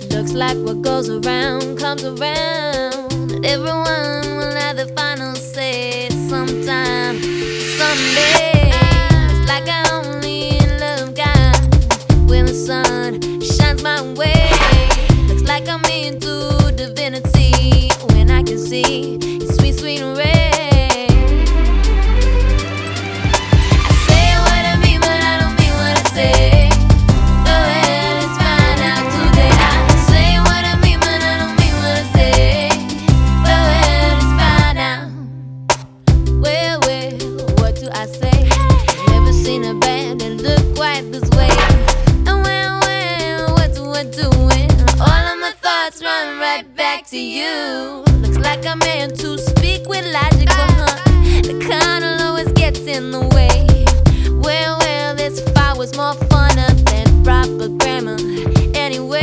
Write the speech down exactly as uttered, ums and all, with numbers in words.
Looks like what goes around comes around, and everyone will have the final say sometime, someday. It's like I only love God when the sun shines my way. Looks like I'm into divinity when I can see His sweet, sweet ray. I say what I mean, but I don't mean what I say. I say, never seen a band that look quite this way. And well, well, what do I do when all of my thoughts run right back to you? Looks like I'm meant to speak with logic, but huh, the kind of always gets in the way. Well, well, this if I was more funner than proper grammar. Anyway.